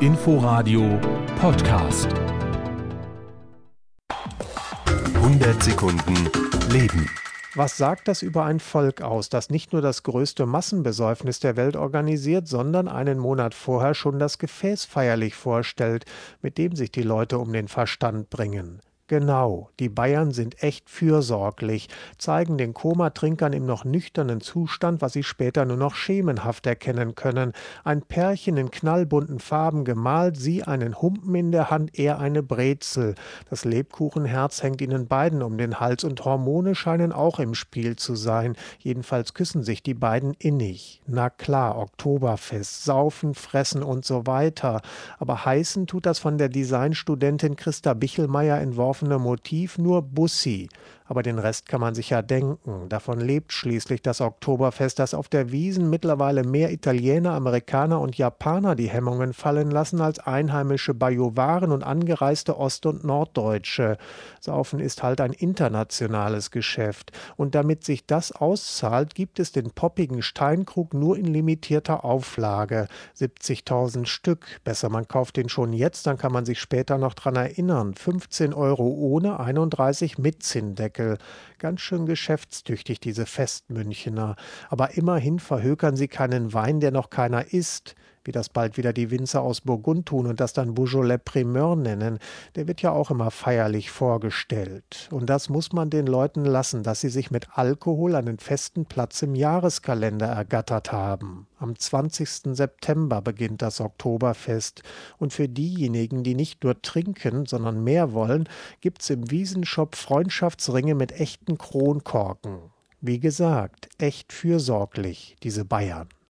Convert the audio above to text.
Inforadio Podcast. 100 Sekunden Leben. Was sagt das über ein Volk aus, das nicht nur das größte Massenbesäufnis der Welt organisiert, sondern einen Monat vorher schon das Gefäß feierlich vorstellt, mit dem sich die Leute um den Verstand bringen? Genau, die Bayern sind echt fürsorglich, zeigen den Komatrinkern im noch nüchternen Zustand, was sie später nur noch schemenhaft erkennen können. Ein Pärchen in knallbunten Farben gemalt, sie einen Humpen in der Hand, er eine Brezel. Das Lebkuchenherz hängt ihnen beiden um den Hals und Hormone scheinen auch im Spiel zu sein. Jedenfalls küssen sich die beiden innig. Na klar, Oktoberfest, saufen, fressen und so weiter. Aber heißen tut das von der Designstudentin Christa Bichelmeier entworfene Motiv nur Bussi. Aber den Rest kann man sich ja denken. Davon lebt schließlich das Oktoberfest, das auf der Wiesn mittlerweile mehr Italiener, Amerikaner und Japaner die Hemmungen fallen lassen als einheimische Bajuwaren und angereiste Ost- und Norddeutsche. Saufen ist halt ein internationales Geschäft. Und damit sich das auszahlt, gibt es den poppigen Steinkrug nur in limitierter Auflage. 70.000 Stück. Besser, man kauft den schon jetzt, dann kann man sich später noch dran erinnern. 15 Euro ohne, 31 mit Zinndeckel. Ganz schön geschäftstüchtig, diese Festmünchener. Aber immerhin verhökern sie keinen Wein, der noch keiner isst, wie das bald wieder die Winzer aus Burgund tun und das dann Beaujolais Primeur nennen. Der wird ja auch immer feierlich vorgestellt. Und das muss man den Leuten lassen, dass sie sich mit Alkohol einen festen Platz im Jahreskalender ergattert haben. Am 20. September beginnt das Oktoberfest. Und für diejenigen, die nicht nur trinken, sondern mehr wollen, gibt's im Wiesenshop Freundschaftsringe mit echten Kronkorken. Wie gesagt, echt fürsorglich, diese Bayern.